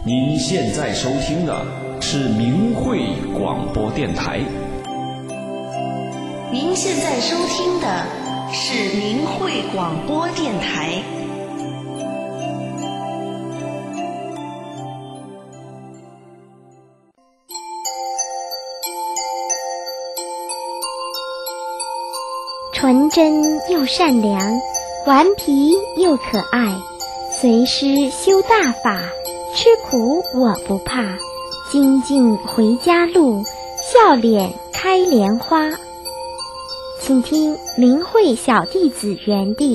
您现在收听的是明慧广播电台。 您现在收听的是明慧广播电台。 纯真又善良，顽皮又可爱，随师修大法，吃苦我不怕，精进回家路，笑脸开莲花。请听明慧小弟子园地。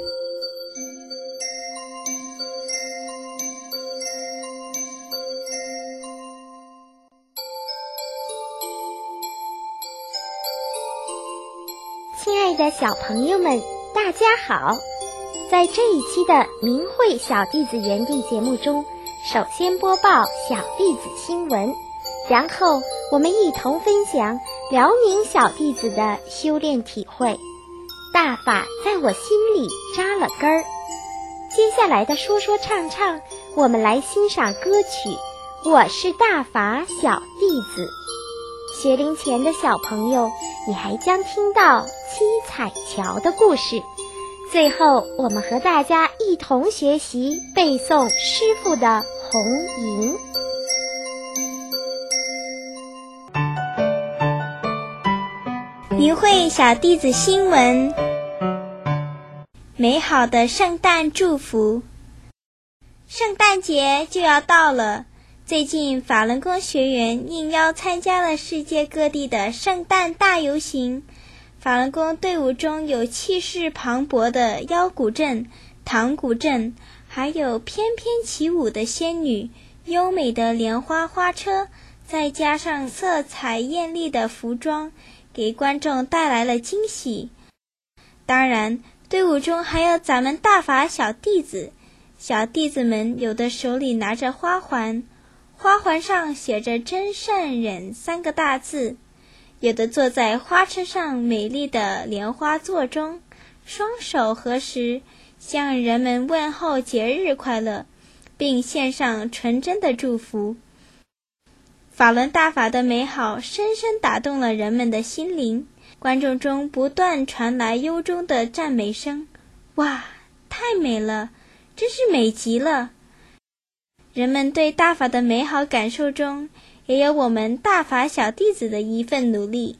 亲爱的小朋友们，大家好！在这一期的明慧小弟子园地节目中，首先播报小弟子新闻，然后我们一同分享辽宁小弟子的修炼体会。大法在我心里扎了根儿。接下来的说说唱唱，我们来欣赏歌曲《我是大法小弟子》。学龄前的小朋友，你还将听到七彩桥的故事。最后，我们和大家一同学习背诵师父的红银。 明慧小弟子新闻，美好的圣诞祝福。圣诞节就要到了，最近法轮功学员应邀参加了世界各地的圣诞大游行。法轮功队伍中有气势磅礴的腰鼓阵、唐鼓阵，还有翩翩起舞的仙女、优美的莲花花车，再加上色彩艳丽的服装，给观众带来了惊喜。当然，队伍中还有咱们大法小弟子，小弟子们有的手里拿着花环，花环上写着真善忍3个大字，有的坐在花车上美丽的莲花座中，双手合十，向人们问候节日快乐，并献上纯真的祝福。法轮大法的美好深深打动了人们的心灵，观众中不断传来由衷的赞美声，哇，太美了，真是美极了。人们对大法的美好感受中，也有我们大法小弟子的一份努力。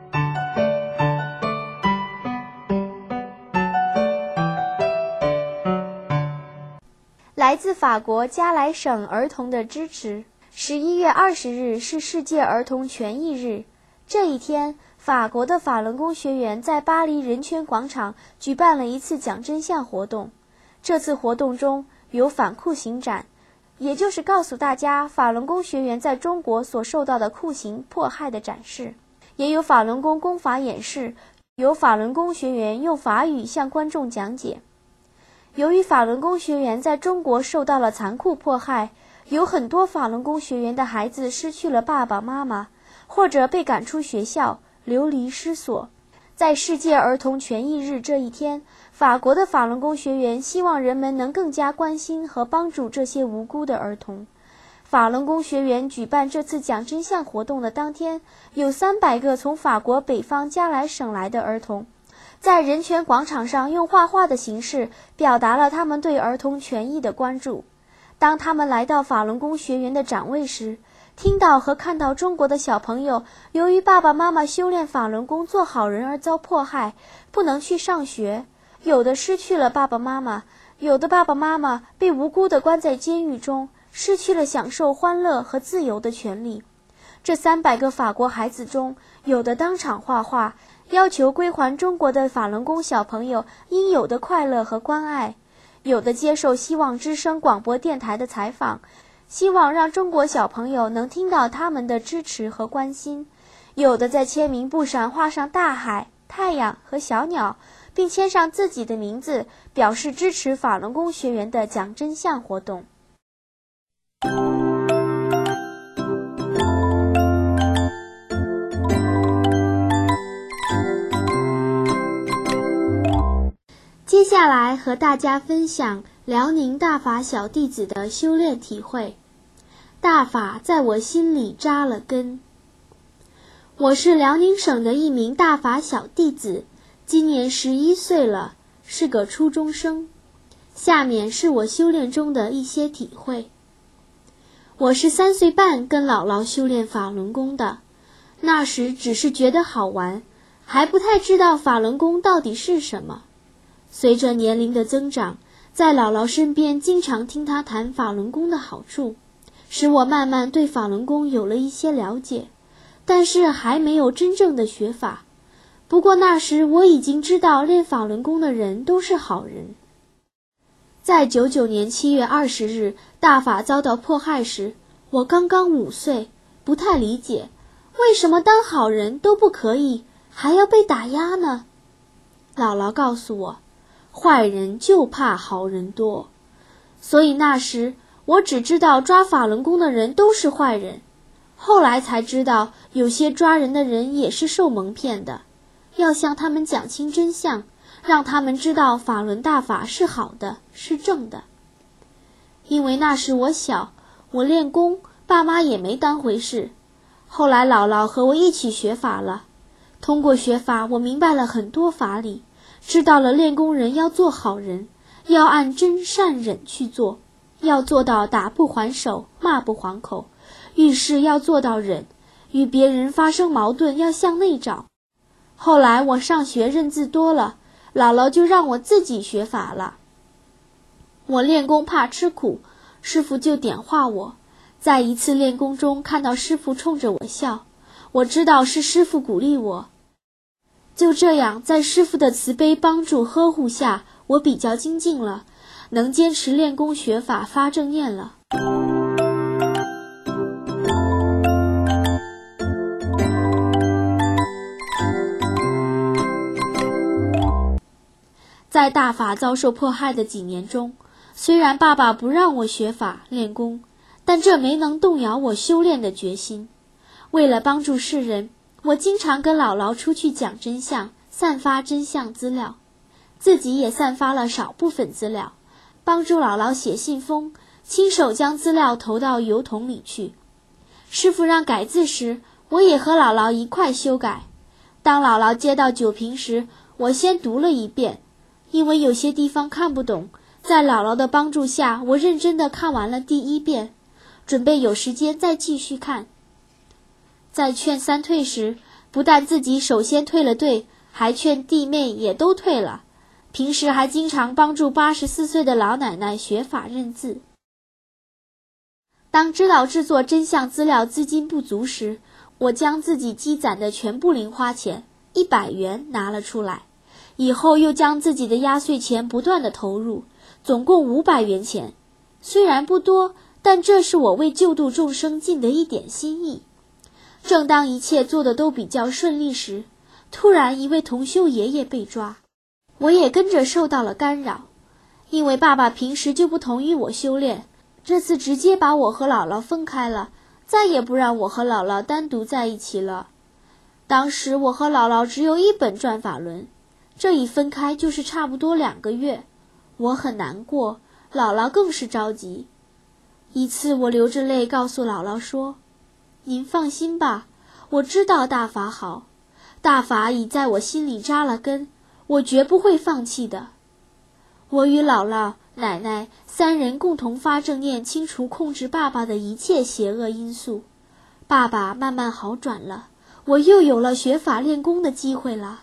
来自法国加莱省儿童的支持。11月20日是世界儿童权益日，这一天，法国的法轮功学员在巴黎人权广场举办了一次讲真相活动。这次活动中有反酷刑展，也就是告诉大家法轮功学员在中国所受到的酷刑迫害的展示，也有法轮功功法演示，有法轮功学员用法语向观众讲解。由于法轮功学员在中国受到了残酷迫害，有很多法轮功学员的孩子失去了爸爸妈妈，或者被赶出学校，流离失所。在世界儿童权益日这一天，法国的法轮功学员希望人们能更加关心和帮助这些无辜的儿童。法轮功学员举办这次讲真相活动的当天，有300个从法国北方加莱省来的儿童，在人权广场上用画画的形式表达了他们对儿童权益的关注。当他们来到法轮功学员的展位时，听到和看到中国的小朋友由于爸爸妈妈修炼法轮功做好人而遭迫害，不能去上学，有的失去了爸爸妈妈，有的爸爸妈妈被无辜地关在监狱中，失去了享受欢乐和自由的权利。这300个法国孩子中，有的当场画画，要求归还中国的法轮功小朋友应有的快乐和关爱，有的接受希望之声广播电台的采访，希望让中国小朋友能听到他们的支持和关心，有的在签名簿上画上大海、太阳和小鸟，并签上自己的名字，表示支持法轮功学员的讲真相活动。接下来和大家分享辽宁大法小弟子的修炼体会。 大法在我心里扎了根。我是辽宁省的一名大法小弟子，今年11岁了，是个初中生。下面是我修炼中的一些体会。我是3岁半跟姥姥修炼法轮功的，那时只是觉得好玩，还不太知道法轮功到底是什么。随着年龄的增长，在姥姥身边经常听她谈法轮功的好处，使我慢慢对法轮功有了一些了解，但是还没有真正的学法。不过那时我已经知道练法轮功的人都是好人。在99年7月20日大法遭到迫害时，我刚刚5岁，不太理解，为什么当好人都不可以，还要被打压呢？姥姥告诉我，坏人就怕好人多。所以那时我只知道抓法轮功的人都是坏人，后来才知道有些抓人的人也是受蒙骗的，要向他们讲清真相，让他们知道法轮大法是好的，是正的。因为那时我小，我练功，爸妈也没当回事。后来姥姥和我一起学法了，通过学法我明白了很多法理，知道了练功人要做好人，要按真善忍去做，要做到打不还手，骂不还口，遇事要做到忍，与别人发生矛盾要向内找。后来我上学认字多了，姥姥就让我自己学法了。我练功怕吃苦，师父就点化我。在一次练功中看到师父冲着我笑，我知道是师父鼓励我。就这样，在师父的慈悲帮助呵护下，我比较精进了，能坚持练功学法发正念了。在大法遭受迫害的几年中，虽然爸爸不让我学法练功，但这没能动摇我修炼的决心。为了帮助世人，我经常跟姥姥出去讲真相，散发真相资料，自己也散发了少部分资料，帮助姥姥写信封，亲手将资料投到邮筒里去。师父让改字时，我也和姥姥一块修改。当姥姥接到酒瓶时，我先读了一遍，因为有些地方看不懂，在姥姥的帮助下，我认真地看完了第1遍，准备有时间再继续看。在劝3退时，不但自己首先退了队，还劝弟妹也都退了。平时还经常帮助84岁的老奶奶学法认字。当知道制作真相资料资金不足时，我将自己积攒的全部零花钱100元拿了出来，以后又将自己的压岁钱不断地投入，总共500元钱。虽然不多，但这是我为救度众生尽的一点心意。正当一切做得都比较顺利时，突然一位同修爷爷被抓，我也跟着受到了干扰。因为爸爸平时就不同意我修炼，这次直接把我和姥姥分开了，再也不让我和姥姥单独在一起了。当时我和姥姥只有1本转法轮，这一分开就是差不多2个月，我很难过，姥姥更是着急。一次我流着泪告诉姥姥说，您放心吧，我知道大法好，大法已在我心里扎了根，我绝不会放弃的。我与姥姥、奶奶3人共同发正念，清除控制爸爸的一切邪恶因素。爸爸慢慢好转了，我又有了学法练功的机会了。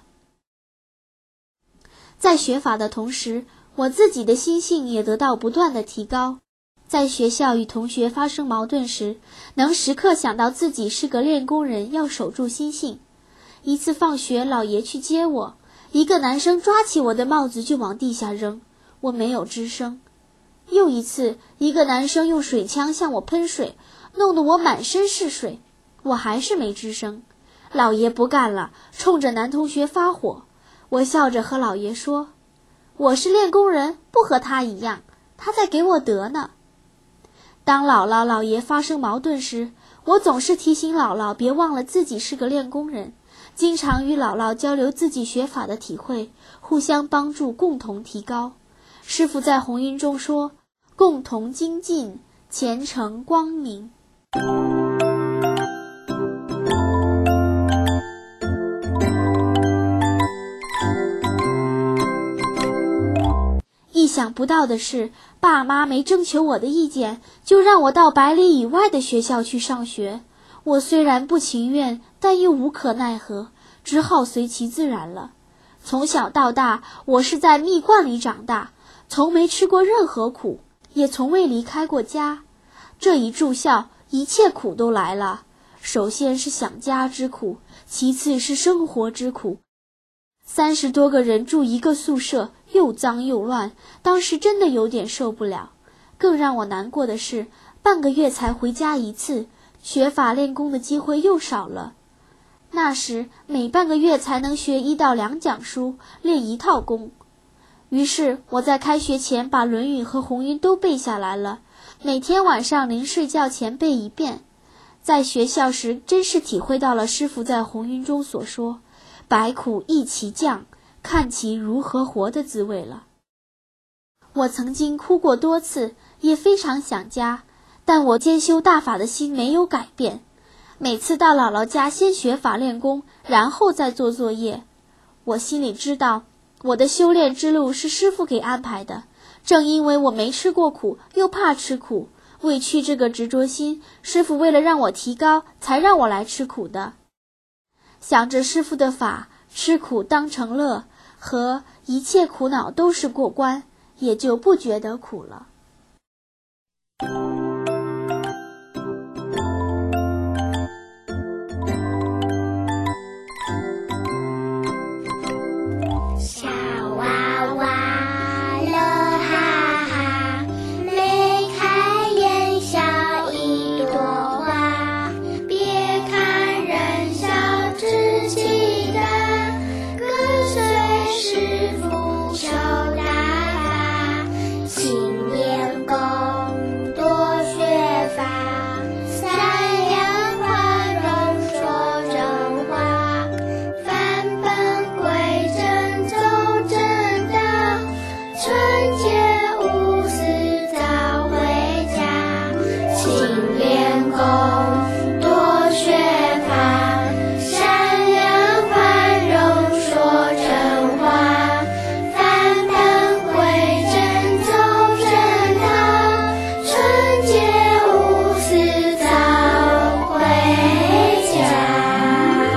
在学法的同时，我自己的心性也得到不断的提高。在学校与同学发生矛盾时，能时刻想到自己是个练功人，要守住心性。一次放学，老爷去接我，一个男生抓起我的帽子就往地下扔，我没有吱声。又一次，一个男生用水枪向我喷水，弄得我满身是水，我还是没吱声。老爷不干了，冲着男同学发火。我笑着和老爷说，我是练功人，不和他一样，他在给我德呢。当姥姥、姥爷发生矛盾时，我总是提醒姥姥别忘了自己是个练功人，经常与姥姥交流自己学法的体会，互相帮助，共同提高。师父在红云中说，共同精进，前程光明。 想不到的是，爸妈没征求我的意见，就让我到100里以外的学校去上学。我虽然不情愿，但又无可奈何，只好随其自然了。从小到大，我是在蜜罐里长大，从没吃过任何苦，也从未离开过家。这一住校，一切苦都来了。首先是想家之苦，其次是生活之苦。30多个人住一个宿舍，又脏又乱，当时真的有点受不了。更让我难过的是，半个月才回家一次，学法练功的机会又少了。那时每半个月才能学1到2讲书，练1套功。于是我在开学前把《论语》和《红音》都背下来了，每天晚上临睡觉前背一遍。在学校时真是体会到了师父在《红音》中所说百苦易其降，看其如何活的滋味了。我曾经哭过多次，也非常想家，但我兼修大法的心没有改变。每次到姥姥家先学法练功，然后再做作业。我心里知道，我的修炼之路是师父给安排的，正因为我没吃过苦，又怕吃苦，为去这个执着心，师父为了让我提高，才让我来吃苦的。想着师父的法，吃苦当成乐，和一切苦恼都是过关，也就不觉得苦了。 小娃娃乐哈哈，眉开眼笑一朵花。别看人小志气大，跟随师父修大法。勤练功，多学法，善良宽容说真话。返本归真走正道，纯洁无私早回家。勤练功，多学法，善良宽容说真话。返本归真走正道，纯洁无私早回家。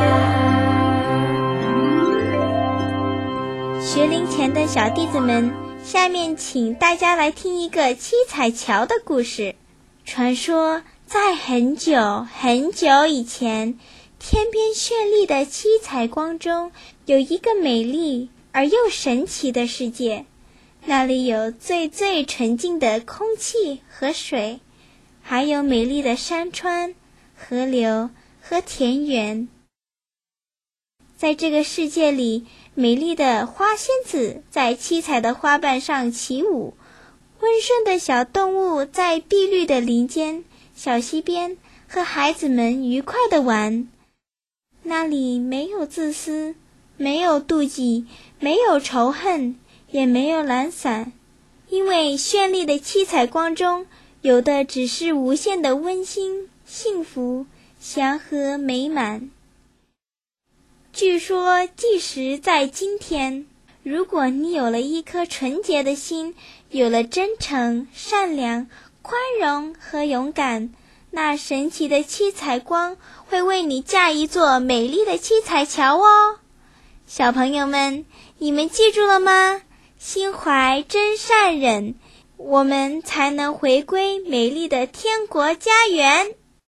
学龄前的小弟子们，下面请大家来听一个七彩桥的故事。传说在很久很久以前，天边绚丽的七彩光中，有一个美丽而又神奇的世界。那里有最最纯净的空气和水，还有美丽的山川、河流和田园。在这个世界里，美丽的花仙子在七彩的花瓣上起舞，温顺的小动物在碧绿的林间、小溪边和孩子们愉快地玩。那里没有自私，没有妒忌，没有仇恨，也没有懒散，因为绚丽的七彩光中，有的只是无限的温馨、幸福、祥和美满。据说即使在今天，如果你有了一颗纯洁的心，有了真诚、善良、宽容和勇敢，那神奇的七彩光会为你架一座美丽的七彩桥哦。小朋友们，你们记住了吗？心怀真善忍，我们才能回归美丽的天国家园。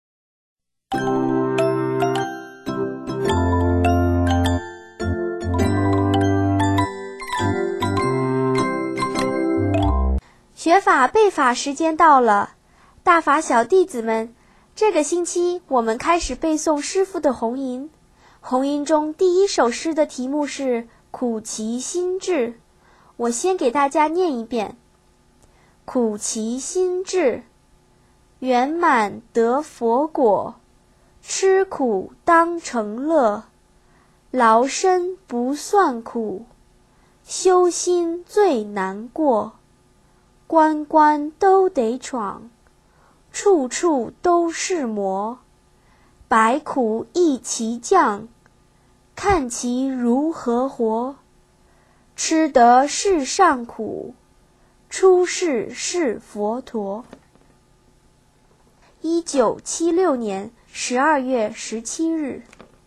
学法背法时间到了，大法小弟子们，这个星期我们开始背诵师父的《红音》。《红音》中第一首诗的题目是苦其心志，我先给大家念一遍：苦其心志，圆满得佛果，吃苦当成乐，劳身不算苦，修心最难过。关关都得闯，处处都是磨，百苦易其降，看其如何活。吃得世上苦， 出世是佛陀。1976年12月17日。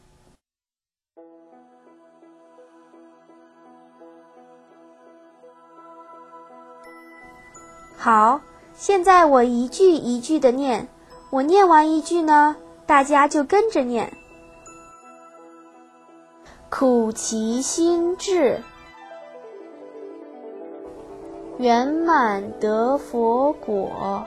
好，现在我一句一句的念，我念完一句呢，大家就跟着念。苦其心志，圆满得佛果，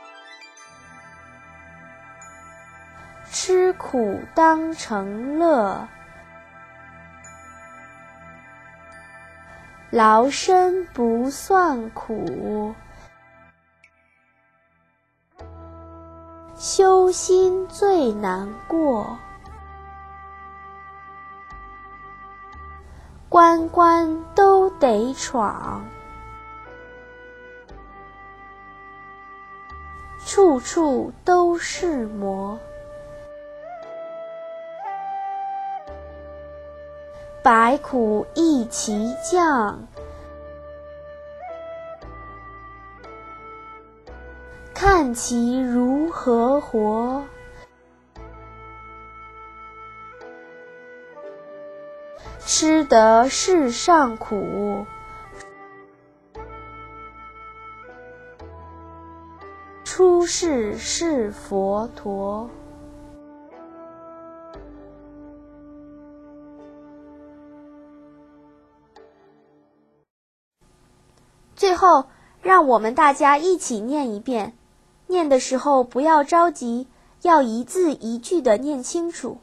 吃苦当成乐，劳身不算苦，修心最难过，关关都得闯，处处都是磨，百苦一齐降，看其如何活，吃得世上苦，出世是佛陀。最后，让我们大家一起念一遍，念的时候不要着急，要一字一句地念清楚。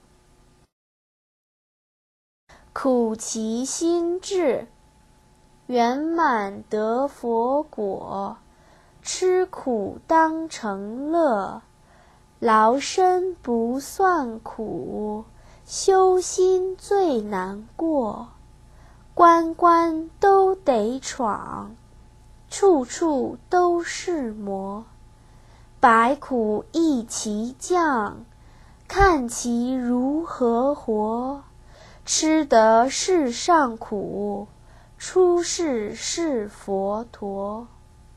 苦其心志，圆满得佛果，吃苦当成乐，劳身不算苦，修心最难过，关关都得闯，处处都是磨，百苦一齐降，看其如何活，吃得世上苦，出世是佛陀。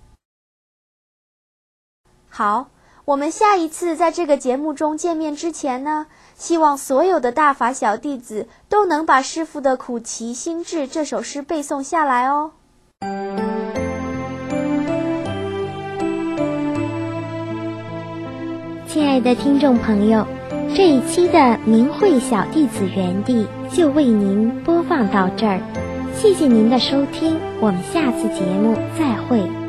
好，我们下一次在这个节目中见面之前呢，希望所有的大法小弟子都能把师父的《苦其心志》这首诗背诵下来哦。 亲爱的听众朋友，这一期的明慧小弟子园地就为您播放到这儿，谢谢您的收听，我们下次节目再会。